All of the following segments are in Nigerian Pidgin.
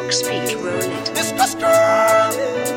Speed roll it. Discuss girl.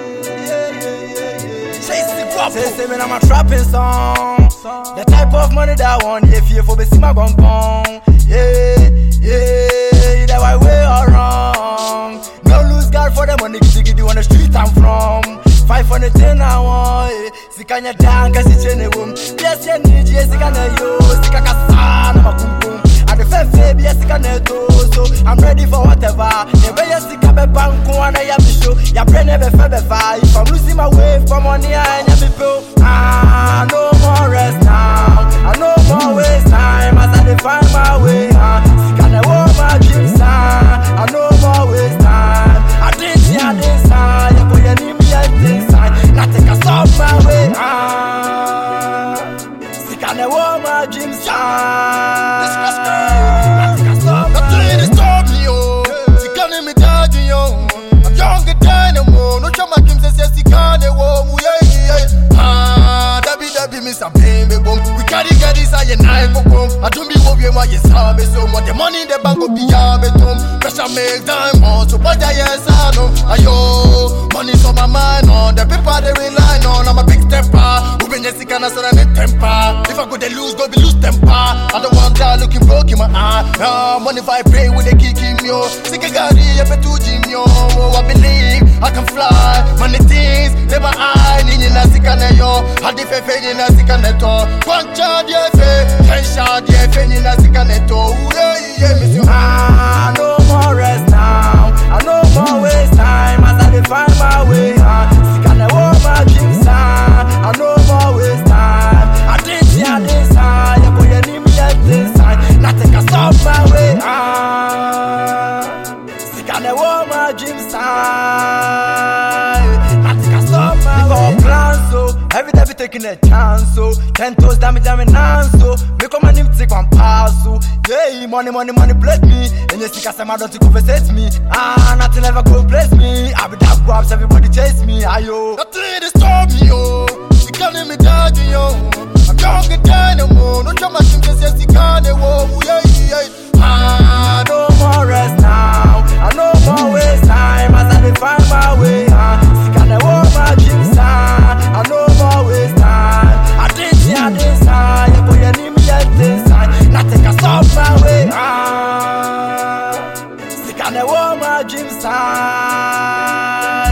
Say me I'm a trapping song. The type of money that I want, if you for be see my gong gong. Yeah, that why way or wrong. No lose guard for the money, get you on the street I'm from. 500 10 I want. Sikanya danga si chene boom. Yes, you need yes, sikanya yo, sikaka sana makumkum. I the fair yes, sikanya do. So I'm ready for whatever. Never yes, sikabe banku and I am show. Ya brain never fair. If I'm losing my way for money, I am people. No more rest now. I no more waste time as I define my way. Sikanya wo my dreams. I no more waste time. I didn't see this time. You put your name in sign. Nothing can stop my way. Sikanya wo my dreams. Nothing can stop my way. Nothing stop me, oh. Sikanya me daddy, yo. I'm younger than them, oh. No trouble, my dreams say Sikanya wo. Dabi, miss a baby boom. We carry this I and I go home. I don't be worried why you saw me so much. The money in the bank will be a betum. Pressure make diamonds, so but yes I know. Ayo, money's on my mind, on the paper they rely on. I'm a big stepper. Who been just sick and I said I'm a temper. If I go they lose, go be lose temper. I don't want that looking broke in my eye. Money if I pray with the kick in yo. Sick a gari, I bet to gym yo. I believe I can fly. Money things, never I need in a sick and yo. I defend in a sick and neto. One child, yeah, ten shot, yeah, in a sick and neto. No more rest now. I no more waste time as I define my way. Sick and wo my dreams. I no more waste time. I didn't see this time. You put your name in this sign. Nothing can stop my way. Sick and wo my dreams. Nothing can stop my way. Plan so every day be taking a chance so 10 toes damage so make my name take one pass so yeah money bless me and you see cause I'm don't conversate me nothing ever go bless me I be that grabs everybody chase me ayo nothing stop me yo she calling me daddy yo I'm younger than them oh no trouble my dreams say Sikanya wo no more rest now I no more waste time as I define my way Sikanya wo my dreams I no more waste time I didn't see this time you put your name in this sign nothing can stop my way Sikanya wo my dreams